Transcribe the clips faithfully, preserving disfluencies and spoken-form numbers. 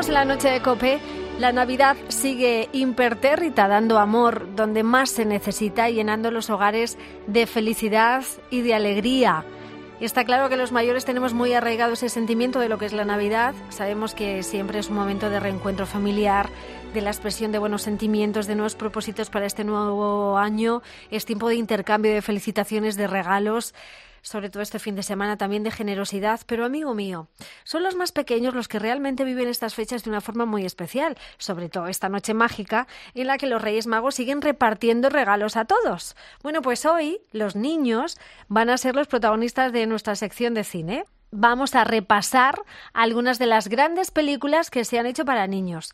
en la noche de COPE. La Navidad sigue impertérrita, dando amor donde más se necesita y llenando los hogares de felicidad y de alegría. Y está claro que los mayores tenemos muy arraigado ese sentimiento de lo que es la Navidad. Sabemos que siempre es un momento de reencuentro familiar, de la expresión de buenos sentimientos, de nuevos propósitos para este nuevo año. Es tiempo de intercambio, de felicitaciones, de regalos. Sobre todo este fin de semana también de generosidad, pero amigo mío, son los más pequeños los que realmente viven estas fechas de una forma muy especial, sobre todo esta noche mágica en la que los Reyes Magos siguen repartiendo regalos a todos. Bueno, pues hoy los niños van a ser los protagonistas de nuestra sección de cine. Vamos a repasar algunas de las grandes películas que se han hecho para niños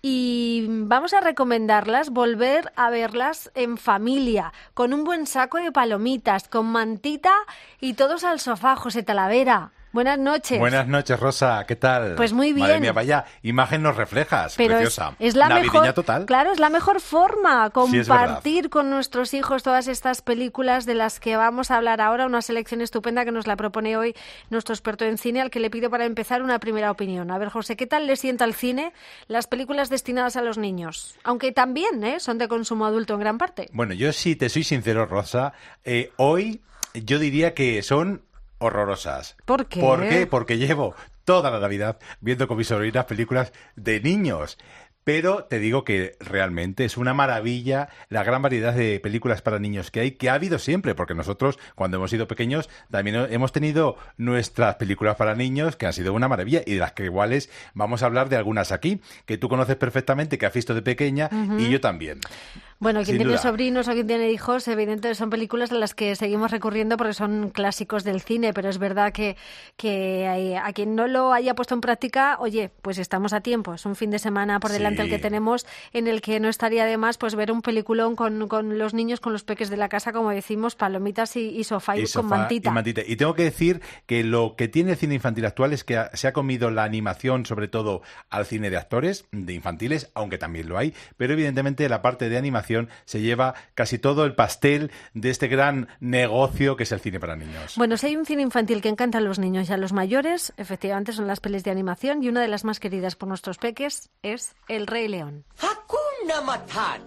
y vamos a recomendarlas, volver a verlas en familia, con un buen saco de palomitas, con mantita y todos al sofá. José Talavera, buenas noches. Buenas noches, Rosa, ¿qué tal? Pues muy bien. Madre mía, vaya imagen nos reflejas, pero preciosa. Es, es la Navideña mejor, total. Claro, es la mejor forma, compartir sí, con nuestros hijos todas estas películas de las que vamos a hablar ahora, una selección estupenda que nos la propone hoy nuestro experto en cine, al que le pido para empezar una primera opinión. A ver, José, ¿qué tal le sienta al cine las películas destinadas a los niños? Aunque también ¿eh? son de consumo adulto en gran parte. Bueno, yo sí te soy sincero, Rosa, eh, hoy yo diría que son horrorosas. ¿Por qué? ¿Por qué? Porque llevo toda la Navidad viendo con mis sobrinas películas de niños. Pero te digo que realmente es una maravilla la gran variedad de películas para niños que hay, que ha habido siempre, porque nosotros, cuando hemos sido pequeños, también hemos tenido nuestras películas para niños que han sido una maravilla y de las que iguales vamos a hablar de algunas aquí, que tú conoces perfectamente, que has visto de pequeña, uh-huh. y yo también. Bueno, quien Sin tiene duda. sobrinos o quien tiene hijos, evidentemente son películas a las que seguimos recurriendo porque son clásicos del cine, pero es verdad que, que a quien no lo haya puesto en práctica, oye, pues estamos a tiempo. Es un fin de semana por delante sí. el que tenemos, en el que no estaría de más pues ver un peliculón con, con los niños, con los peques de la casa, como decimos, palomitas y, y sofá y, y con sofá mantita. Y mantita. Y tengo que decir que lo que tiene el cine infantil actual es que ha, se ha comido la animación, sobre todo al cine de actores, de infantiles, aunque también lo hay, pero evidentemente la parte de animación se lleva casi todo el pastel de este gran negocio que es el cine para niños. Bueno, si hay un cine infantil que encanta a los niños y a los mayores, efectivamente son las pelis de animación, y una de las más queridas por nuestros peques es El Rey León. Hakuna Matata.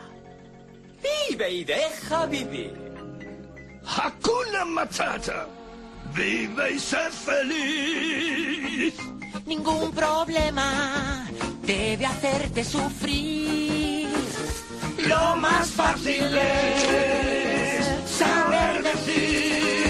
Vive y deja vivir. Hakuna Matata. Vive y sé feliz. Ningún problema debe hacerte sufrir. Lo más fácil es saber decir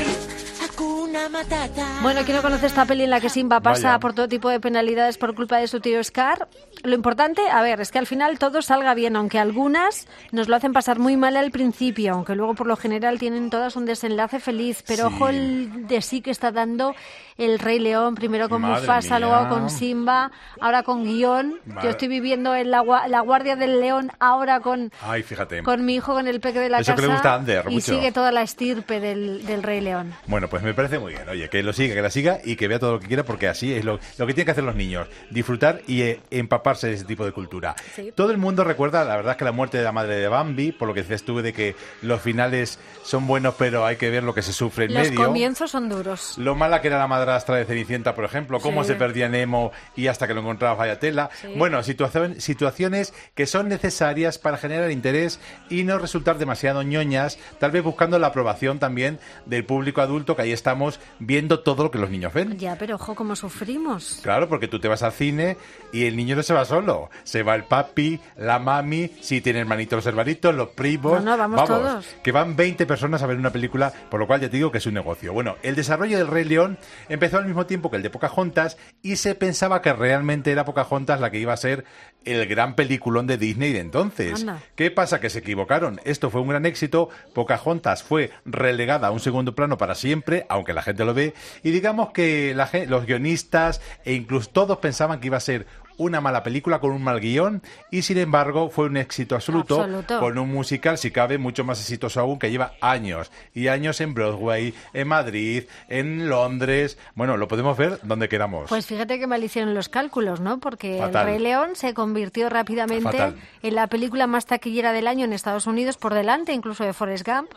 Hakuna Matata. Bueno, ¿quién no conoce esta peli en la que Simba pasa Vaya. por todo tipo de penalidades por culpa de su tío Scar? Lo importante, a ver, es que al final todo salga bien, aunque algunas nos lo hacen pasar muy mal al principio, aunque luego por lo general tienen todas un desenlace feliz. Pero sí. ojo el de sí que está dando el Rey León, primero con Madre Mufasa, mía. luego con Simba, ahora con Guión. Madre. Yo estoy viviendo en la, la Guardia del León ahora con, Ay, fíjate. con mi hijo, con el peque de la Eso casa. que le gusta a Ander, y mucho. sigue toda la estirpe del, del Rey León. Bueno, pues me parece muy bien. Oye, que lo siga, que la siga y que vea todo lo que quiera, porque así es lo, lo que tienen que hacer los niños. Disfrutar y eh, empaparse de ese tipo de cultura. Sí. Todo el mundo recuerda, la verdad, que la muerte de la madre de Bambi, por lo que decías tú de que los finales son buenos, pero hay que ver lo que se sufre en Los medio. comienzos son duros. Lo mala que era la madrastra de Cenicienta, por ejemplo, cómo Sí. se perdía Nemo y hasta que lo encontraba vaya tela. Sí. Bueno, situación, situaciones que son necesarias para generar interés y no resultar demasiado ñoñas, tal vez buscando la aprobación también del público adulto, que ahí estamos viendo todo lo que los niños ven. Ya, pero ojo, cómo sufrimos. Claro, porque tú te vas al cine y el niño no se va solo. Se va el papi, la mami, si tiene hermanitos los hermanitos, los primos. No, no, vamos todos. Que van veinte personas a ver una película, por lo cual ya te digo que es un negocio. Bueno, el desarrollo del Rey León empezó al mismo tiempo que el de Pocahontas y se pensaba que realmente era Pocahontas la que iba a ser el gran peliculón de Disney de entonces. Anda. ¿Qué pasa? Que se equivocaron. Esto fue un gran éxito. Pocahontas fue relegada a un segundo plano para siempre, aunque la gente lo ve. Y digamos que la, los guionistas e incluso todos pensaban que iba a ser una mala película con un mal guión y sin embargo fue un éxito absoluto, Absoluto. con un musical, si cabe, mucho más exitoso aún, que lleva años y años en Broadway, en Madrid, en Londres. Bueno, lo podemos ver donde queramos. Pues fíjate que mal hicieron los cálculos, ¿no? Porque Fatal. El Rey León se convirtió rápidamente Fatal. en la película más taquillera del año en Estados Unidos, por delante incluso de Forrest Gump.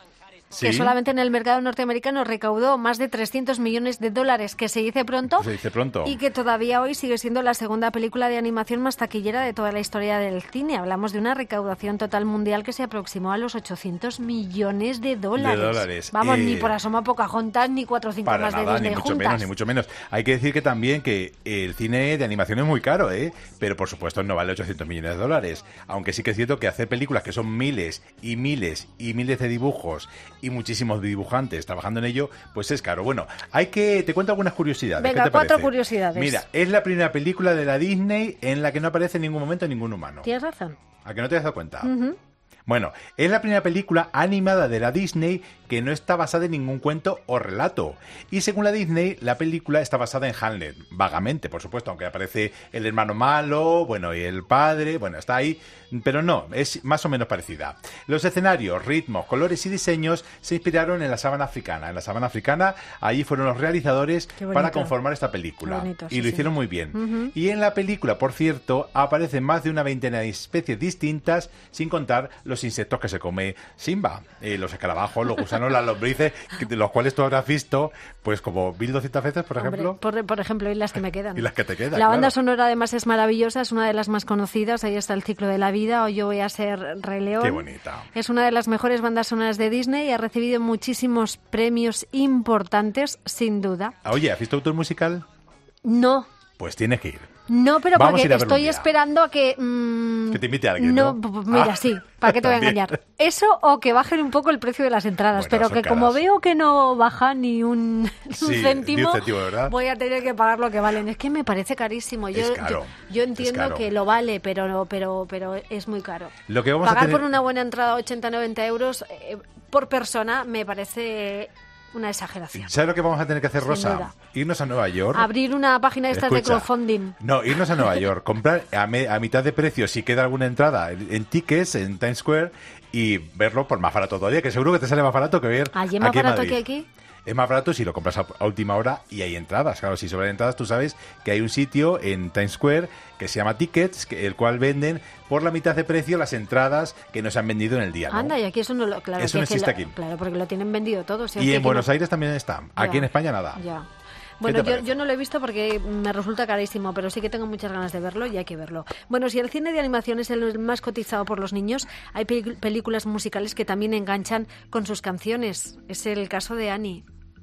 ¿Sí? que solamente en el mercado norteamericano recaudó más de trescientos millones de dólares, que se dice pronto, Se dice pronto. y que todavía hoy sigue siendo la segunda película de animación más taquillera de toda la historia del cine. Hablamos de una recaudación total mundial que se aproximó a los ochocientos millones de dólares. De dólares. Vamos, Eh, ni por asoma Pocahontas, ni cuatro o cinco Para más de nada, Disney ni mucho juntas. menos, ni mucho menos. Hay que decir que también que el cine de animación es muy caro, ¿eh? Pero por supuesto no vale ochocientos millones de dólares. Aunque sí que es cierto que hacer películas que son miles y miles y miles de dibujos y muchísimos dibujantes trabajando en ello, pues es caro. Bueno, hay que te cuento algunas curiosidades. Venga, ¿Qué te cuatro parece? curiosidades. Mira, es la primera película de la Disney en la que no aparece en ningún momento ningún humano. Tienes razón. ¿A que no te has dado cuenta? Ujú. Bueno, es la primera película animada de la Disney que no está basada en ningún cuento o relato. Y según la Disney, la película está basada en Hamlet, vagamente, por supuesto, aunque aparece el hermano malo, bueno, y el padre, bueno, está ahí, pero no, es más o menos parecida. Los escenarios, ritmos, colores y diseños se inspiraron en la sabana africana. En la sabana africana, allí fueron los realizadores Qué bonito. para conformar esta película. Qué bonito, y sí, lo sí. hicieron muy bien. Ujú. Y en la película, por cierto, aparecen más de una veintena de especies distintas, sin contar los insectos que se come Simba, eh, los escarabajos, los gusanos, las lombrices, que- de los cuales tú habrás visto, pues como mil doscientas veces, por Hombre, ejemplo. por, por ejemplo, y las que me quedan. Y las que te quedan, La banda claro. sonora además es maravillosa, es una de las más conocidas. Ahí está El ciclo de la vida o Yo voy a ser Rey León. Qué bonita. Es una de las mejores bandas sonoras de Disney y ha recibido muchísimos premios importantes, sin duda. Oye, ¿has visto tú el musical? No, Pues tienes que ir. no, pero Vamos a porque ir a verlo un estoy día. esperando a que... mm, Que te invite alguien, no, ¿no? p- p- mira, Ah, sí, ¿para qué te voy a también. engañar? Eso o que bajen un poco el precio de las entradas, Bueno, pero son que como caras. veo que no baja ni un, un Sí, ni céntimo, un céntimo, ¿verdad? voy a tener que pagar lo que valen. Es que me parece carísimo. Yo, Es caro, yo, yo es entiendo caro. que lo vale, pero, no- pero, pero es muy caro. Lo que vamos a Pagar tener- por una buena entrada ochenta a noventa euros eh, por persona me parece una exageración. ¿Sabes lo que vamos a tener que hacer, Sin Rosa? duda. Irnos a Nueva York. Abrir una página de estas de Escucha, crowdfunding. No, irnos a Nueva York, comprar a, me- a mitad de precio si queda alguna entrada en, en tickets, en Times Square, y verlo por más barato todavía, que seguro que te sale más barato que ver ¿Allí es más aquí en barato Madrid. que aquí? Es más barato si lo compras a, a última hora y hay entradas. Claro, si sobran entradas, tú sabes que hay un sitio en Times Square que se llama Tickets, que, el cual venden por la mitad de precio las entradas que no se han vendido en el día, ¿no? Anda, y aquí eso no lo... Claro, Eso que no es que existe lo- aquí. Claro, porque lo tienen vendido todo. si es Y que en aquí Buenos no- Aires también está. Aquí Ya. en España nada. Ya. ¿Qué Bueno, te yo, parece? yo no lo he visto porque me resulta carísimo, pero sí que tengo muchas ganas de verlo y hay que verlo. Bueno, si el cine de animación es el más cotizado por los niños, hay pe- películas musicales que también enganchan con sus canciones. Es el caso de Annie.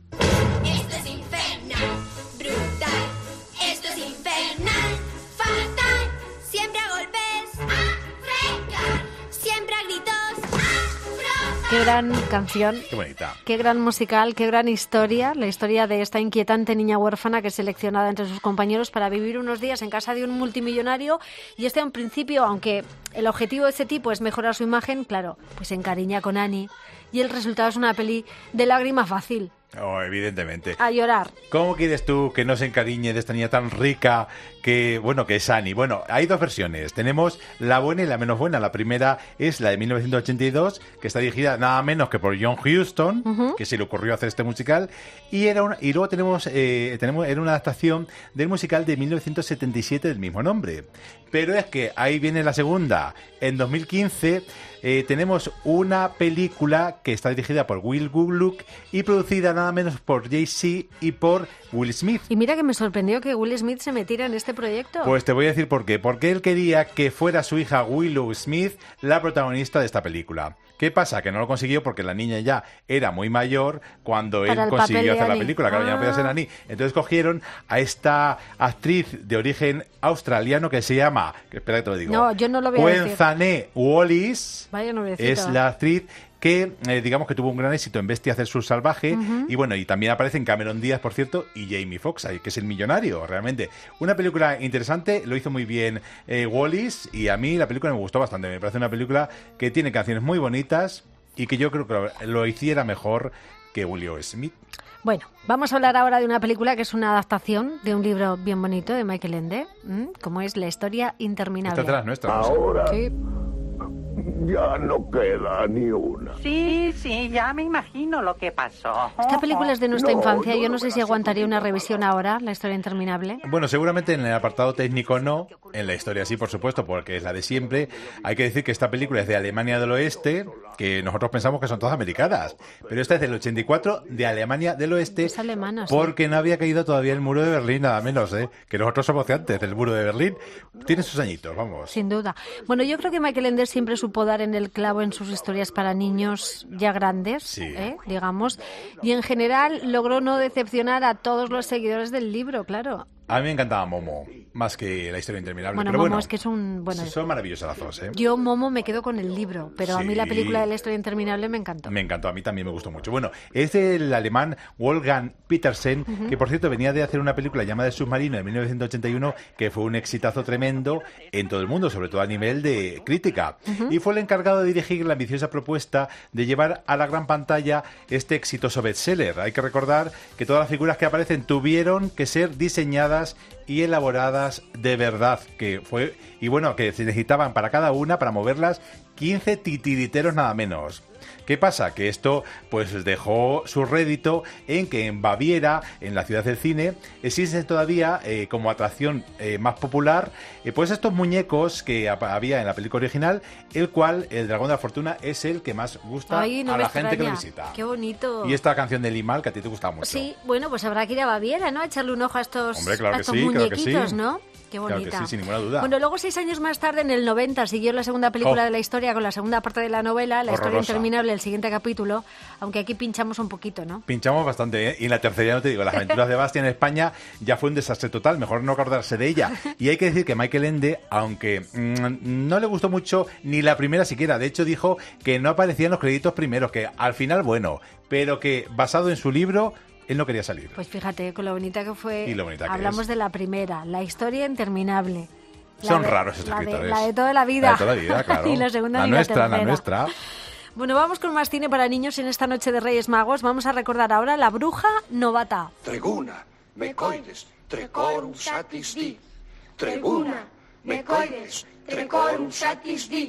Esto es infernal, brutal. Esto es infernal, fatal. Siempre a golpes, a siempre a gritos, a Qué gran canción. Qué bonita. Qué gran musical, qué gran historia, la historia de esta inquietante niña huérfana que es seleccionada entre sus compañeros para vivir unos días en casa de un multimillonario y este en principio, aunque el objetivo de ese tipo es mejorar su imagen, claro, pues se encariña con Annie y el resultado es una peli de lágrima fácil, Oh, evidentemente. a llorar. ¿Cómo quieres tú que no se encariñe de esta niña tan rica que, bueno, que es Annie? Bueno, hay dos versiones. Tenemos la buena y la menos buena. La primera es la de mil novecientos ochenta y dos, que está dirigida nada menos que por John Huston, que se le ocurrió hacer este musical. Y era una, y luego tenemos, eh, tenemos era una adaptación del musical de mil novecientos setenta y siete del mismo nombre. Pero es que ahí viene la segunda. En dos mil quince eh, tenemos una película que está dirigida por Will Gulluck y producida nada menos por Jay-Z y por Will Smith. Y mira que me sorprendió que Will Smith se metiera en este proyecto. Pues te voy a decir por qué. Porque él quería que fuera su hija Willow Smith la protagonista de esta película. ¿Qué pasa? Que no lo consiguió porque la niña ya era muy mayor cuando Para él el papel consiguió de hacer la Annie. película. Claro, ya no podía ser Ah. Annie. Entonces cogieron a esta actriz de origen australiano que se llama... que Espera que te lo digo. No, yo no lo voy a decir. Quenzane Wallis. Vaya noviecito. Es la actriz que, eh, digamos que tuvo un gran éxito en Bestia hacer su salvaje. Y bueno, y también aparecen Cameron Díaz, por cierto, y Jamie Foxx, ahí, que es el millonario, realmente. Una película interesante, lo hizo muy bien eh, Wallis, y a mí la película me gustó bastante. Me parece una película que tiene canciones muy bonitas y que yo creo que lo, lo hiciera mejor que Willow Smith. Bueno, vamos a hablar ahora de una película que es una adaptación de un libro bien bonito de Michael Ende, ¿m? como es La historia interminable. Esta es de las nuestras. Ahora Sí. Ya no queda ni una. Sí, sí, ya me imagino lo que pasó. Esta película es de nuestra No, infancia. yo Yo no no sé me si la sé aguantaría una todita, revisión mamá. ahora, La historia interminable. Bueno, seguramente en el apartado técnico no, en la historia sí, por supuesto, porque es la de siempre. Hay que decir que esta película es de Alemania del Oeste, que nosotros pensamos que son todas americanas, pero esta es del ochenta y cuatro, de Alemania del Oeste, Es alemana, sí. porque no había caído todavía el muro de Berlín, nada menos, ¿eh? Que nosotros somos de antes del muro de Berlín. Tiene sus añitos, vamos. Sin duda. Bueno, yo creo que Michael Ende siempre supo dar en el clavo en sus historias para niños ya grandes, Sí. ¿eh? digamos, y en general logró no decepcionar a todos los seguidores del libro, claro. A mí me encantaba Momo, más que la historia interminable. Bueno, pero Momo bueno, es que es un... Bueno, son maravillosas las dos, ¿eh? yo Momo me quedo con el libro, pero a mí la Sí. película de La historia interminable me encantó. Me encantó, a mí también me gustó mucho. Bueno, es del alemán Wolfgang Petersen, que por cierto venía de hacer una película llamada El submarino de mil novecientos ochenta y uno, que fue un exitazo tremendo en todo el mundo, sobre todo a nivel de crítica. Y fue el encargado de dirigir la ambiciosa propuesta de llevar a la gran pantalla este exitoso bestseller. Hay que recordar que todas las figuras que aparecen tuvieron que ser diseñadas y elaboradas de verdad, que fue, y bueno, que se necesitaban para cada una, para moverlas, quince titiriteros nada menos. ¿Qué pasa? Que esto pues dejó su rédito en que en Baviera, en la ciudad del cine, existen todavía eh, como atracción eh, más popular eh, pues estos muñecos que ap- había en la película original, el cual, el Dragón de la Fortuna, es el que más gusta Ay, no a me la gente que lo extraña. visita. Qué bonito. Y esta canción de Limal, que a ti te gusta mucho. Sí, bueno, pues habrá que ir a Baviera, ¿no? A echarle un ojo a estos, Hombre, claro a que estos sí, claro que muñequitos, sí. ¿no? Qué Claro que bonita. sí, sin ninguna duda. Bueno, luego seis años más tarde, en el noventa, siguió la segunda película Oh. de la historia con la segunda parte de la novela, La historia Horrorosa. interminable, el siguiente capítulo, aunque aquí pinchamos un poquito, ¿no? Pinchamos bastante, ¿eh? Y en la tercera, ya no te digo, las aventuras de Bastian en España ya fue un desastre total, mejor no acordarse de ella. Y hay que decir que Michael Ende, aunque mmm, no le gustó mucho ni la primera siquiera, de hecho dijo que no aparecían los créditos primeros, que al final, bueno, pero que basado en su libro, él no quería salir. Pues fíjate, con lo bonita que fue. Y lo bonita que hablamos es. de la primera, La historia interminable. La Son de- raros estos la de- escritores. La de toda la vida. La de toda la vida, claro. y la segunda la ni nuestra, la la tercera. nuestra. Bueno, vamos con más cine para niños en esta noche de Reyes Magos. Vamos a recordar ahora La bruja novata. Treguna, mecoides, trecorum satis di. Trebuna, mecoides, trecorum satis di.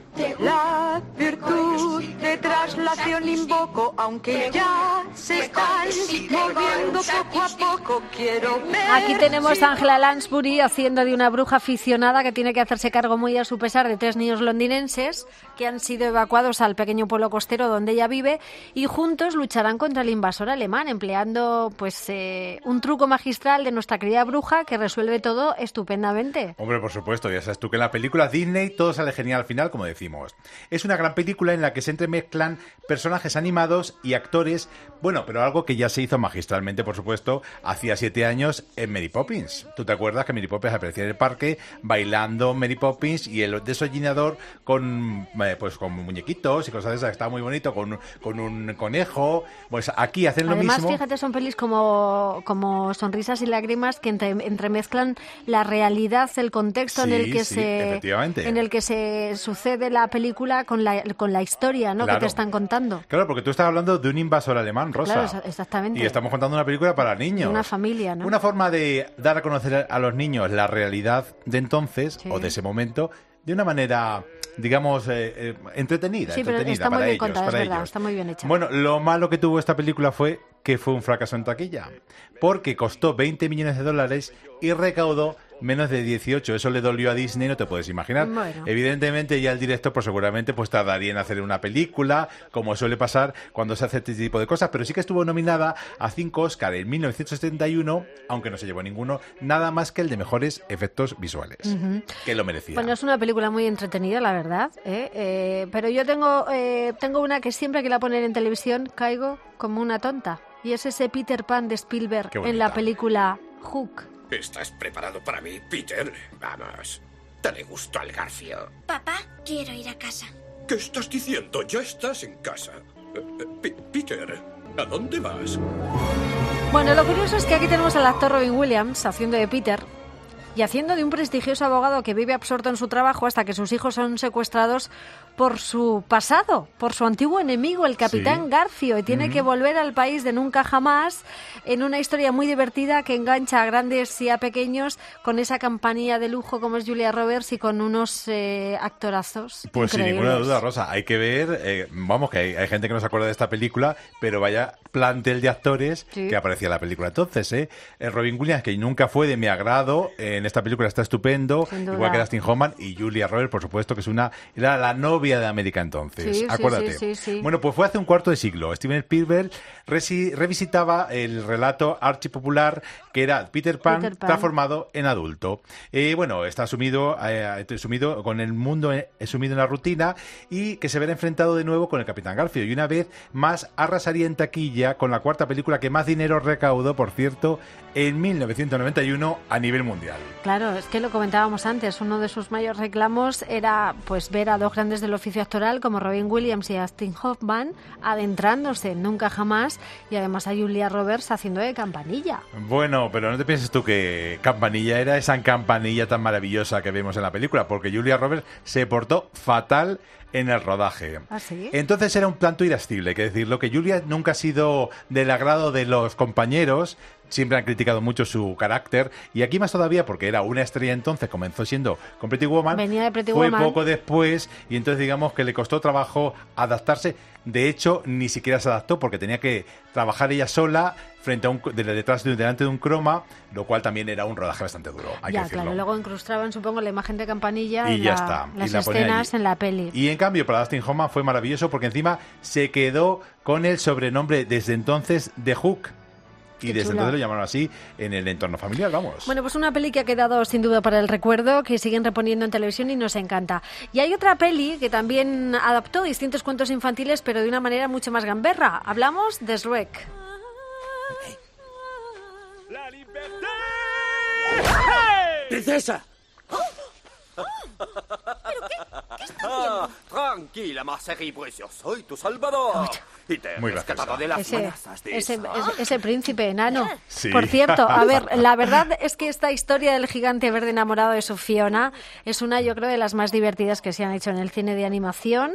La virtud de traslación invoco, aunque ya se están moviendo poco a poco. Quiero ver. Aquí tenemos si- a Angela Lansbury haciendo de una bruja aficionada que tiene que hacerse cargo muy a su pesar de tres niños londinenses que han sido evacuados al pequeño pueblo costero donde ella vive y juntos lucharán contra el invasor alemán empleando pues eh, un truco magistral de nuestra querida bruja que resuelve todo estupendamente. Hombre, por supuesto, ya sabes tú que en las películas Disney todo sale genial al final, como decimos. Es una gran película en la que se entremezclan personajes animados y actores, bueno, pero algo que ya se hizo magistralmente, por supuesto, hacía siete años en Mary Poppins. ¿Tú te acuerdas que Mary Poppins aparecía en el parque bailando Mary Poppins y el desollinador con, eh, pues, con muñequitos y cosas de esas? Estaba muy bonito, con, con un conejo. Pues aquí hacen lo Además, mismo. fíjate, son pelis como, como Sonrisas y Lágrimas que entre- entremezclan la realidad, el contexto en Sí, el que sí, se efectivamente. en el que se sucede la película con la, con la historia, ¿no? Claro. Que te están contando. Claro, porque tú estás hablando de un invasor alemán, Rosa. Claro, exa- exactamente. Y estamos contando una película para niños. De una familia, ¿no? Una forma de dar a conocer a los niños la realidad de entonces, Sí. o de ese momento, de una manera, digamos, eh, eh, entretenida. Sí, pero entretenida está muy para bien ellos, contada, es para verdad, ellos. está muy bien hecha. Bueno, lo malo que tuvo esta película fue que fue un fracaso en taquilla, porque costó veinte millones de dólares y recaudó menos de dieciocho. Eso le dolió a Disney, no te puedes imaginar. Bueno. Evidentemente ya el director pues seguramente pues tardaría en hacer una película, como suele pasar cuando se hace este tipo de cosas, pero sí que estuvo nominada a cinco Oscar en mil novecientos setenta y uno, aunque no se llevó ninguno, nada más que el de mejores efectos visuales, que lo merecía. Bueno, es una película muy entretenida, la verdad, ¿eh? Eh, pero yo tengo, eh, tengo una que siempre que la ponen en televisión caigo como una tonta, y es ese Peter Pan de Spielberg Qué en la bonita. película Hook. ¿Estás preparado para mí, Peter? Vamos. Dale gusto al garfio. Papá, quiero ir a casa. ¿Qué estás diciendo? Ya estás en casa. Eh, eh, P- Peter, ¿a dónde vas? Bueno, lo curioso es que aquí tenemos al actor Robin Williams haciendo de Peter. y haciendo de un prestigioso abogado que vive absorto en su trabajo hasta que sus hijos son secuestrados por su pasado, por su antiguo enemigo, el Capitán Sí. Garfio, y tiene Mm. que volver al país de nunca jamás en una historia muy divertida que engancha a grandes y a pequeños con esa campanilla de lujo como es Julia Roberts y con unos eh, actorazos Pues sin increíbles. ninguna duda, Rosa, hay que ver, eh, vamos, que hay, hay gente que no se acuerda de esta película, pero vaya plantel de actores Sí. que aparecía en la película entonces, ¿eh? Eh, Robin Williams, que nunca fue de mi agrado, eh, en esta película está estupendo, Sin duda. igual que Dustin Hoffman, y Julia Roberts, por supuesto, que es una, era la novia de América entonces, Sí, sí, acuérdate. sí, sí, sí. Bueno, pues fue hace un cuarto de siglo. Steven Spielberg resi- revisitaba el relato archipopular que era Peter Pan, Peter Pan. transformado en adulto. Eh, bueno, está sumido, eh, sumido con el mundo eh, sumido en la rutina y que se verá enfrentado de nuevo con el Capitán Garfio. Y una vez más arrasaría en taquilla con la cuarta película que más dinero recaudó, por cierto, en mil novecientos noventa y uno a nivel mundial. Claro, es que lo comentábamos antes, uno de sus mayores reclamos era pues ver a dos grandes del oficio actoral como Robin Williams y Dustin Hoffman adentrándose en Nunca Jamás y además a Julia Roberts haciendo de campanilla. Bueno, pero no te pienses tú que Campanilla era esa campanilla tan maravillosa que vemos en la película, porque Julia Roberts se portó fatal en el rodaje. ¿Ah, sí? Entonces era un planto irascible, hay que decirlo, que Julia nunca ha sido del agrado de los compañeros, siempre han criticado mucho su carácter, y aquí más todavía porque era una estrella entonces, comenzó siendo con Pretty Woman, Venía de Pretty fue Woman. poco después, y entonces digamos que le costó trabajo adaptarse. De hecho, ni siquiera se adaptó porque tenía que trabajar ella sola frente a un de- detrás de, delante de un croma, lo cual también era un rodaje bastante duro, hay que Ya, decirlo. claro, luego incrustaban, supongo, la imagen de campanilla Y en ya la- está. Y las la ponían escenas allí. en la peli. Y en cambio, para Dustin Hoffman fue maravilloso porque encima se quedó con el sobrenombre desde entonces de Hook. Y Qué desde chula. entonces lo llamaron así en el entorno familiar, vamos. Bueno, pues una peli que ha quedado sin duda para el recuerdo, que siguen reponiendo en televisión y nos encanta. Y hay otra peli que también adaptó distintos cuentos infantiles, pero de una manera mucho más gamberra. Hablamos de Shrek. ¡Princesa! Ah, tranquila, Marcerie, pues yo soy tu salvador. Y te he Muy rescatado graciosa. de las Ese, amenazas de ese, esa. ese- ese príncipe enano. Sí. Por cierto, a ver, la verdad es que esta historia del gigante verde enamorado de su Fiona es una, yo creo, de las más divertidas que se han hecho en el cine de animación.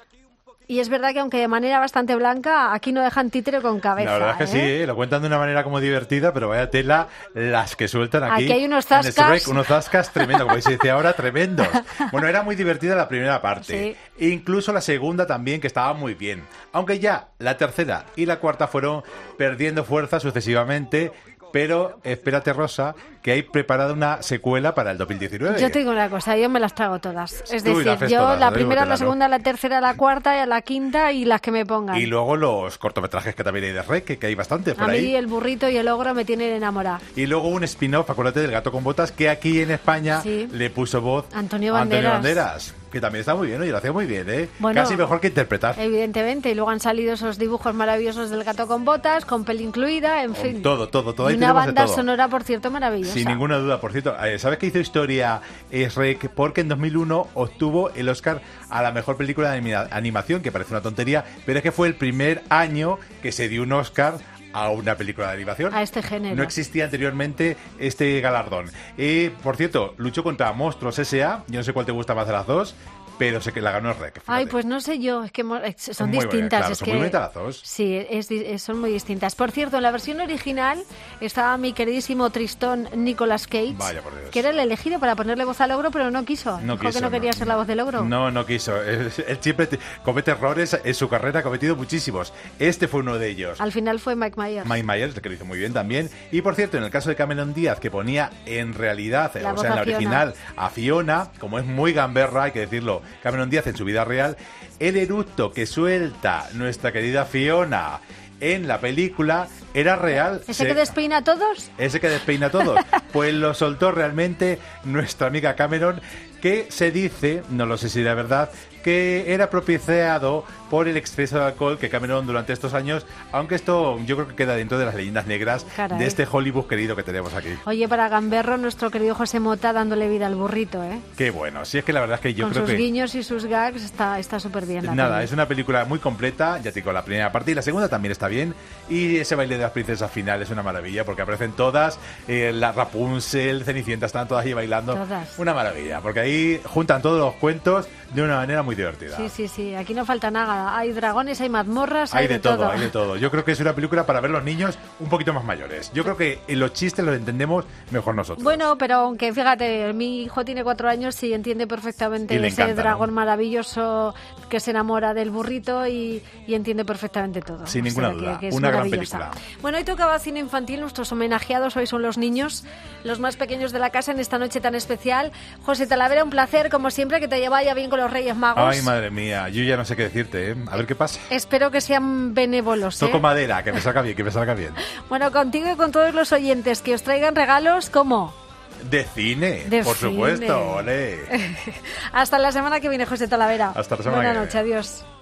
Y es verdad que aunque de manera bastante blanca, aquí no dejan títere con cabeza. La verdad es que sí, ¿eh? ¿eh? Lo cuentan de una manera como divertida, pero vaya tela las que sueltan aquí. Aquí hay unos en zascas. Shrek, unos zascas tremendos, como se dice ahora, tremendos. Bueno, era muy divertida la primera parte. Sí. Incluso la segunda también, que estaba muy bien. Aunque ya la tercera y la cuarta fueron perdiendo fuerza sucesivamente. Pero espérate, Rosa, que hay preparada una secuela para el dos mil diecinueve. Yo te digo una cosa, yo me las trago todas. Es Tú y decir, las ves yo todas, la lo digo primera, que la la no. segunda, la tercera, la cuarta, la quinta y las que me pongan. Y luego los cortometrajes que también hay de Rec, que, que hay bastante por A mí ahí. el burrito y el ogro me tienen enamorada. Y luego un spin-off, acuérdate, del Gato con Botas, que aquí en España Sí. le puso voz Antonio a Antonio Banderas. Banderas, que también está muy bien, oye, lo hacía muy bien, ¿eh? Bueno, Casi mejor que interpretar. Evidentemente, y luego han salido esos dibujos maravillosos del gato con botas, con peli incluida, en Con fin. todo, todo, todo. Y Ahí una tenemos de banda todo. sonora, por cierto, maravillosa. Sin ninguna duda, por cierto. eh, ¿Sabes qué hizo historia es Rec? Porque en dos mil uno obtuvo el Oscar a la mejor película de anima- animación, que parece una tontería, pero es que fue el primer año que se dio un Oscar a una película de animación. A este género. No existía anteriormente este galardón. Eh, por cierto, luchó contra Monstruos S A Yo no sé cuál te gusta más de las dos, pero sé que la ganó Rec. Ay, fíjate. pues no sé yo, es que mo- eh, son Son muy buenas, distintas. claro, es son que, muy bonitas las dos. Sí, es di- es- son muy distintas. Por cierto, en la versión original estaba mi queridísimo Tristón Nicolas Cage, Vaya por Dios. que era el elegido para ponerle voz al ogro, pero no quiso. No Dijo quiso, que no quería ser la voz del ogro. No, no quiso. Él, él siempre te- comete errores. En su carrera ha cometido muchísimos. Este fue uno de ellos. Al final fue Mike Myers. Mike Myers, que lo hizo muy bien también. Y por cierto, en el caso de Cameron Díaz, que ponía en realidad, La o voz sea, en la a Fiona. original, a Fiona, como es muy gamberra, hay que decirlo, Cameron Díaz en su vida real, el eructo que suelta nuestra querida Fiona en la película era real. ¿Ese Se- que despeina a todos? ese que despeina a todos. Pues lo soltó realmente nuestra amiga Cameron, que se dice, no lo sé si era verdad, que era propiciado por el exceso de alcohol que Cameron durante estos años, aunque esto yo creo que queda dentro de las leyendas negras Caray. de este Hollywood querido que tenemos aquí. Oye, para Gamberro, nuestro querido José Mota dándole vida al burrito, ¿eh? Qué bueno, sí, es que la verdad es que yo Con creo sus que... guiños y sus gags está está súper bien la Nada, peli. es una película muy completa, ya te digo, la primera parte y la segunda también está bien, y ese baile de de las princesas final es una maravilla, porque aparecen todas, eh, la Rapunzel, Cenicienta, están todas ahí bailando. Todas. Una maravilla, porque ahí juntan todos los cuentos de una manera muy divertida. Sí, sí, sí, aquí no falta nada. Hay dragones, hay mazmorras, hay, Hay de todo, hay de todo. Yo creo que es una película para ver los niños un poquito más mayores. Yo creo que los chistes los entendemos mejor nosotros. Bueno, pero aunque fíjate, mi hijo tiene cuatro años y entiende perfectamente Y le ese encanta, dragón ¿no? maravilloso que se enamora del burrito y, y entiende perfectamente todo. Sin O ninguna sea, que- duda, que es una gran maravillosa. película. Bueno, hoy tocaba cine infantil, nuestros homenajeados hoy son los niños, los más pequeños de la casa en esta noche tan especial. José Talavera, un placer, como siempre, que te vaya bien con los Reyes Magos. Ay, madre mía, yo ya no sé qué decirte, ¿eh? A ver qué pasa. Espero que sean benévolos, ¿eh? Toco madera, que me salga bien, que me salga bien. Bueno, contigo y con todos los oyentes que os traigan regalos, ¿cómo? De cine, De por cine. supuesto, ole. Hasta la semana que viene, José Talavera. Hasta la semana Buenas que noches, adiós.